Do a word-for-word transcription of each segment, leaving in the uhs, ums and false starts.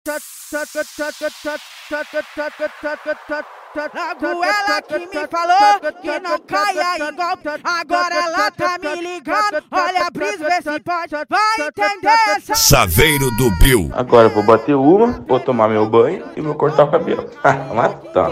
Logo ela que me falou que não caia em golpe. Agora ela tá me ligando. Olha a brisa, vê se pode. Vai entender essa. Saveiro do Bill. Agora eu vou bater uma, vou tomar meu banho e vou cortar o cabelo. Ah, matando.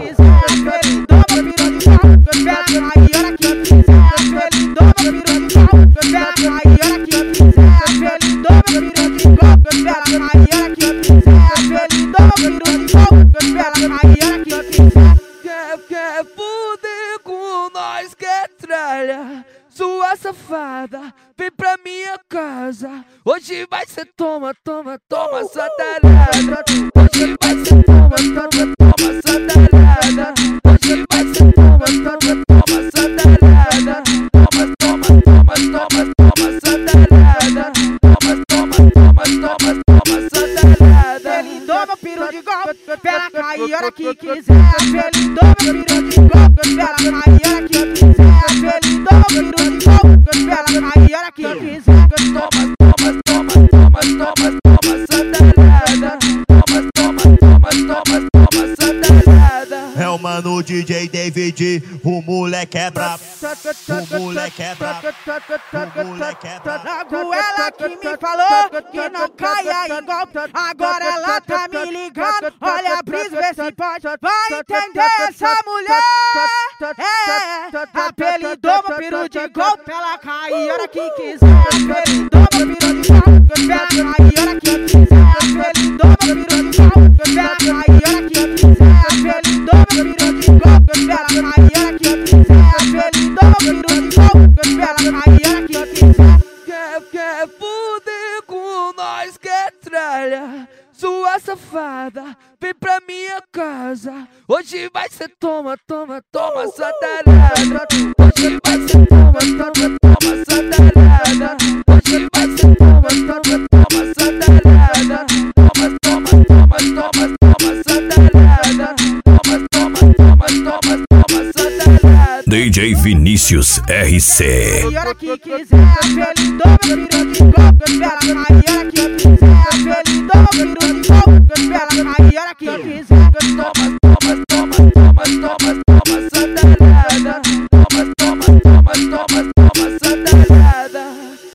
Quer fuder com nós, quer tralha, sua safada, vem pra minha casa. Hoje vai ser toma, toma, toma, satanada. Hoje vai ser toma, toma, toma, satanada. Hoje vai ser toma, toma, toma, satanada. Toma, toma, toma, toma, toma, satanada. Toma, toma, toma, toma, toma, satanada. Ele toma piru de golpe, pela cair hora que quiser. Ele toma piru de golpe, pela cair hora que quiser. Ele toma piru de golpe, pela cair hora que quiser. Toma, toma, toma, toma, toma, toma, satanada. Toma, toma, toma, toma, toma, satanada. É o mano D J David, o moleque é brabo, o moleque é brabo, o moleque é brabo. Logo ela que me falou que não caia em golpe. Agora ela tá me ligando. Olha a brisa, vê se pode. Vai entender essa mulher. É, apelidou meu peru de golpe. Ela cai hora que quiser. Apelidou meu peru de golpe. Ela cai hora que quiser. Apelidou meu peru de golpe. Ela cai hora que quiser. Apelidou meu peru de golpe. Ela cai hora que quiser. Apelidou meu peru de golpe. Ela cai hora que quiser. Quer, quer fuder com nós, quer tralha, sua safada, vem pra minha casa. Hoje vai ser toma, toma, toma, satanada. Hoje vai ser toma, toma, toma, satanada. Hoje vai ser toma, toma, toma, satanada. Toma, toma, toma, toma, toma, satanada. Toma, toma, toma, toma, toma, satanada. D J Vinícius R C. E hora que quiser, apelidou meu peru de golpe. Ela cai hora que quiser. Apelidou meu peru de golpe. Ela cai hora que quiser. Toma, toma, toma, toma, toma.